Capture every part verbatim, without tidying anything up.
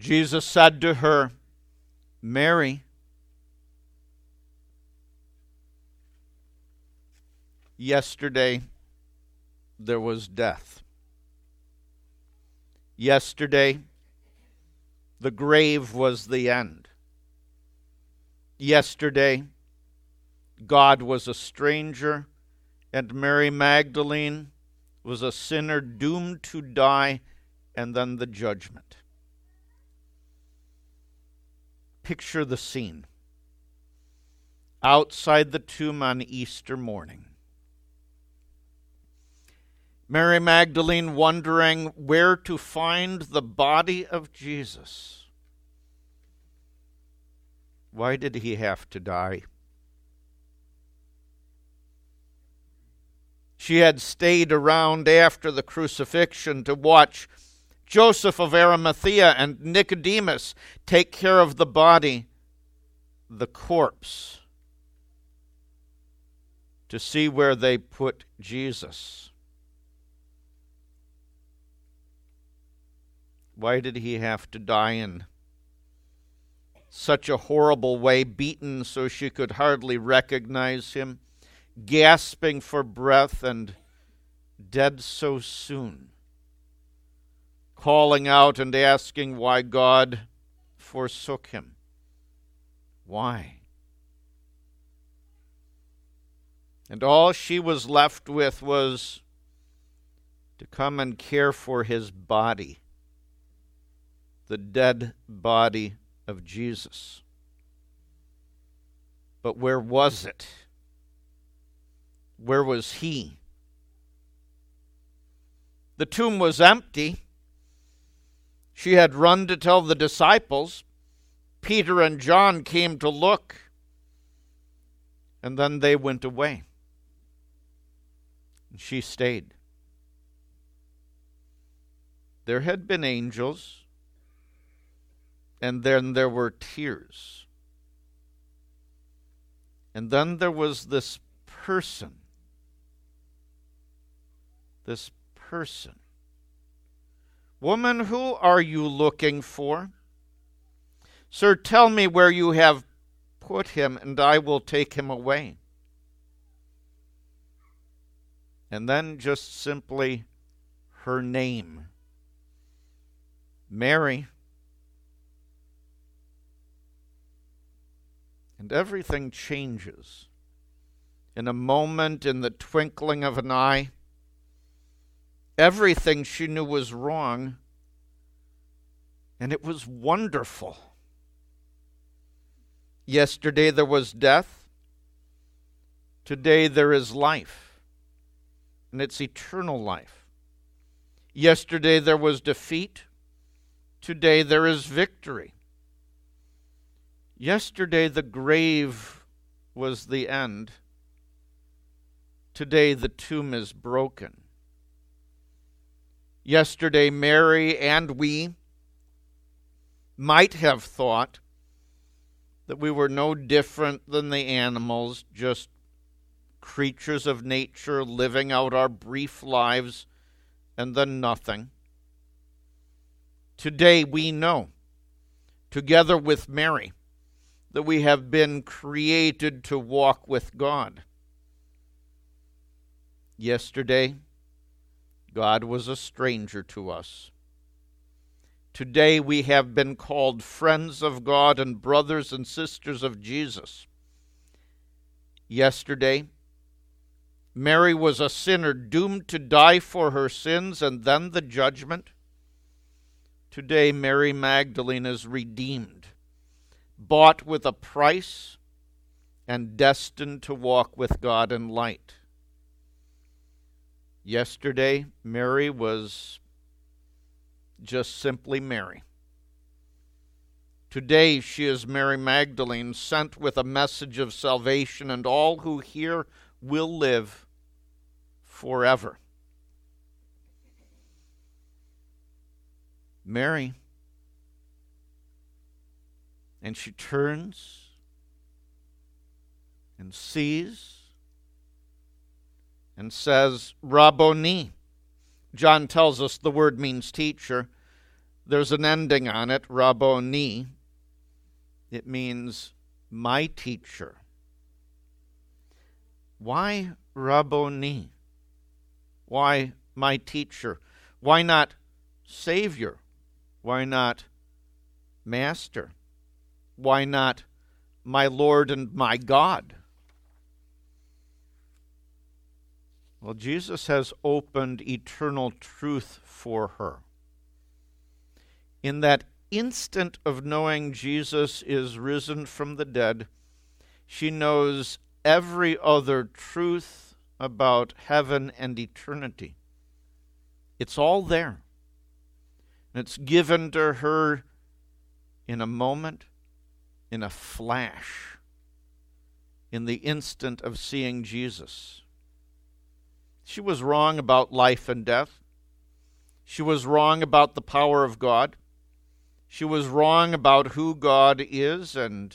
Jesus said to her, "Mary." Yesterday, there was death. Yesterday, the grave was the end. Yesterday, God was a stranger, and Mary Magdalene was a sinner doomed to die, and then the judgment. Picture the scene. Outside the tomb on Easter morning. Mary Magdalene wondering where to find the body of Jesus. Why did he have to die? She had stayed around after the crucifixion to watch Joseph of Arimathea and Nicodemus take care of the body, the corpse, to see where they put Jesus. Why did he have to die in such a horrible way, beaten so she could hardly recognize him, gasping for breath and dead so soon? Calling out and asking why God forsook him. Why? And all she was left with was to come and care for his body, the dead body of Jesus. But where was it? Where was he? The tomb was empty. She had run to tell the disciples. Peter and John came to look, and then they went away. And she stayed. There had been angels, and then there were tears. And then there was this person. This person. "Woman, who are you looking for? Sir, tell me where you have put him, and I will take him away." And then just simply her name. Mary. And everything changes. In a moment, in the twinkling of an eye, everything she knew was wrong, and it was wonderful. Yesterday there was death. Today there is life, and it's eternal life. Yesterday there was defeat. Today there is victory. Yesterday the grave was the end. Today the tomb is broken. Yesterday, Mary and we might have thought that we were no different than the animals, just creatures of nature living out our brief lives and then nothing. Today we know, together with Mary, that we have been created to walk with God. Yesterday, God was a stranger to us. Today we have been called friends of God and brothers and sisters of Jesus. Yesterday, Mary was a sinner doomed to die for her sins and then the judgment. Today, Mary Magdalene is redeemed, bought with a price, and destined to walk with God in light. Yesterday, Mary was just simply Mary. Today, she is Mary Magdalene, sent with a message of salvation, and all who hear will live forever. Mary. And she turns and sees and says, Rabboni. John tells us the word means teacher. There's an ending on it, Rabboni. It means my teacher. Why Rabboni? Why my teacher? Why not Savior? Why not Master? Why not my Lord and my God? Well, Jesus has opened eternal truth for her. In that instant of knowing Jesus is risen from the dead, she knows every other truth about heaven and eternity. It's all there. And it's given to her in a moment, in a flash, in the instant of seeing Jesus. She was wrong about life and death. She was wrong about the power of God. She was wrong about who God is and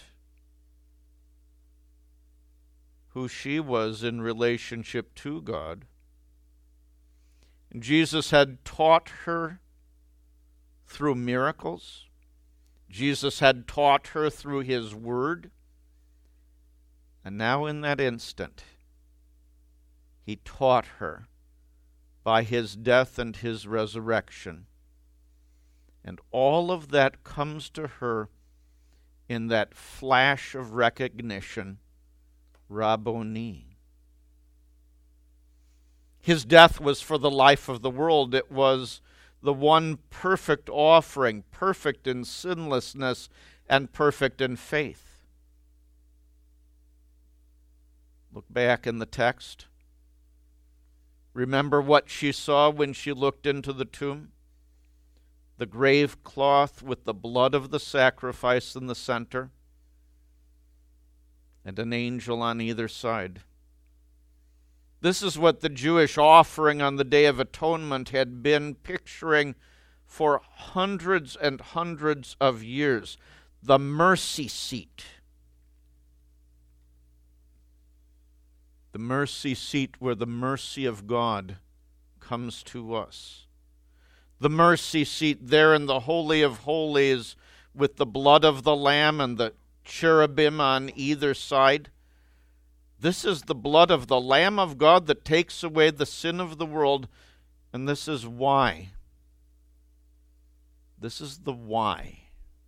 who she was in relationship to God. And Jesus had taught her through miracles. Jesus had taught her through his word. And now in that instant, he taught her by his death and his resurrection. And all of that comes to her in that flash of recognition, Rabboni. His death was for the life of the world. It was the one perfect offering, perfect in sinlessness and perfect in faith. Look back in the text. Remember what she saw when she looked into the tomb? The grave cloth with the blood of the sacrifice in the center, and an angel on either side. This is what the Jewish offering on the Day of Atonement had been picturing for hundreds and hundreds of years. The mercy seat. The mercy seat where the mercy of God comes to us. The mercy seat there in the Holy of Holies with the blood of the Lamb and the cherubim on either side. This is the blood of the Lamb of God that takes away the sin of the world, and this is why. This is the why.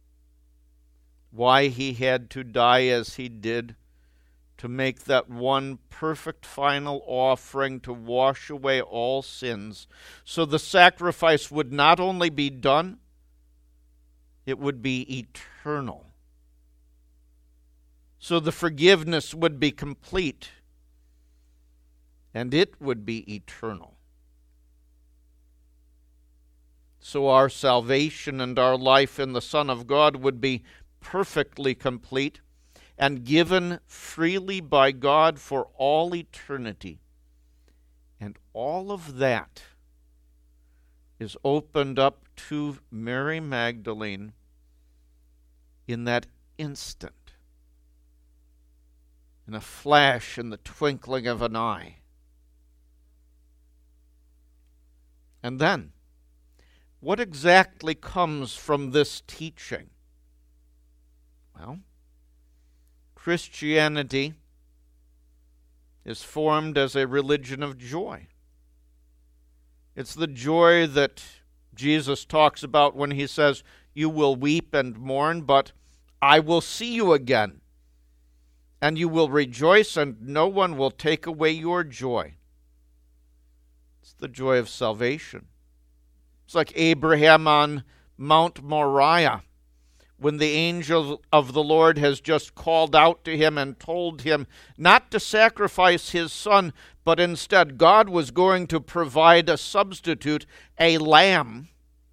Why he had to die as he did, to make that one perfect final offering to wash away all sins. So the sacrifice would not only be done, it would be eternal. So the forgiveness would be complete, and it would be eternal. So our salvation and our life in the Son of God would be perfectly complete and given freely by God for all eternity. And all of that is opened up to Mary Magdalene in that instant, in a flash, in the twinkling of an eye. And then, what exactly comes from this teaching? Well, Christianity is formed as a religion of joy. It's the joy that Jesus talks about when he says, "You will weep and mourn, but I will see you again. And you will rejoice, and no one will take away your joy." It's the joy of salvation. It's like Abraham on Mount Moriah, when the angel of the Lord has just called out to him and told him not to sacrifice his son, but instead God was going to provide a substitute, a lamb.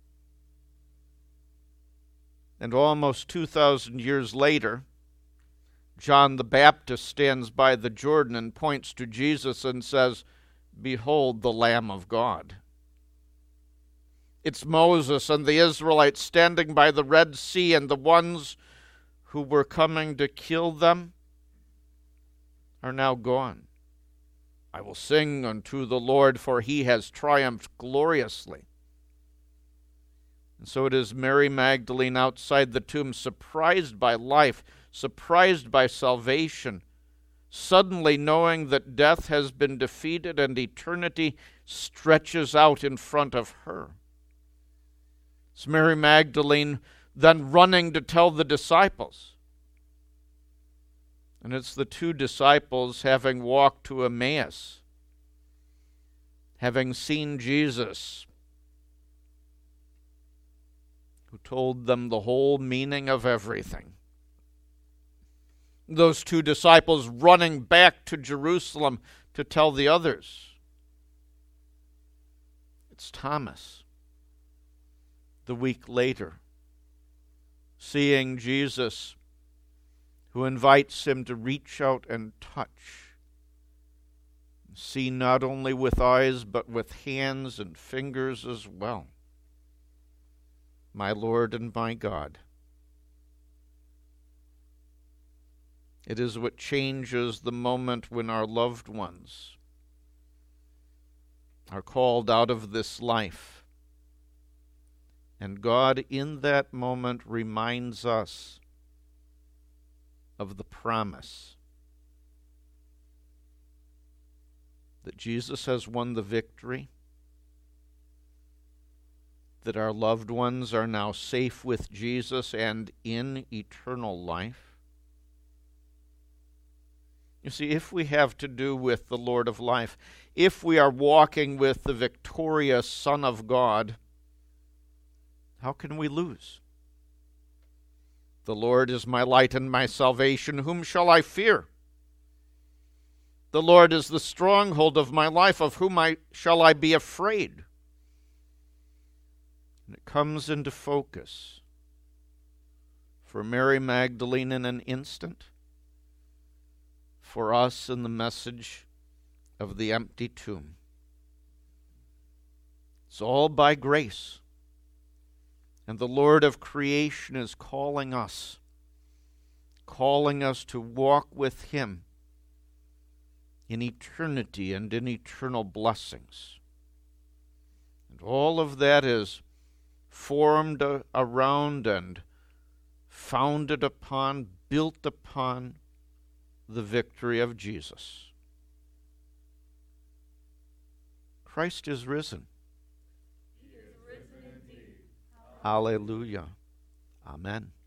And almost two thousand years later, John the Baptist stands by the Jordan and points to Jesus and says, "Behold the Lamb of God." It's Moses and the Israelites standing by the Red Sea, and the ones who were coming to kill them are now gone. "I will sing unto the Lord, for he has triumphed gloriously." And so it is Mary Magdalene outside the tomb, surprised by life, surprised by salvation, suddenly knowing that death has been defeated and eternity stretches out in front of her. It's Mary Magdalene then running to tell the disciples. And it's the two disciples having walked to Emmaus, having seen Jesus, who told them the whole meaning of everything. Those two disciples running back to Jerusalem to tell the others. It's Thomas, the week later, seeing Jesus, who invites him to reach out and touch, see not only with eyes but with hands and fingers as well. My Lord and my God. It is what changes the moment when our loved ones are called out of this life. And God in that moment reminds us of the promise that Jesus has won the victory, that our loved ones are now safe with Jesus and in eternal life. You see, if we have to do with the Lord of life, if we are walking with the victorious Son of God, how can we lose? The Lord is my light and my salvation. Whom shall I fear? The Lord is the stronghold of my life. Of whom I, shall I be afraid? And it comes into focus for Mary Magdalene in an instant, for us in the message of the empty tomb. It's all by grace. And the Lord of creation is calling us, calling us to walk with Him in eternity and in eternal blessings. And all of that is formed around and founded upon, built upon the victory of Jesus. Christ is risen. He is risen indeed. Hallelujah. Amen.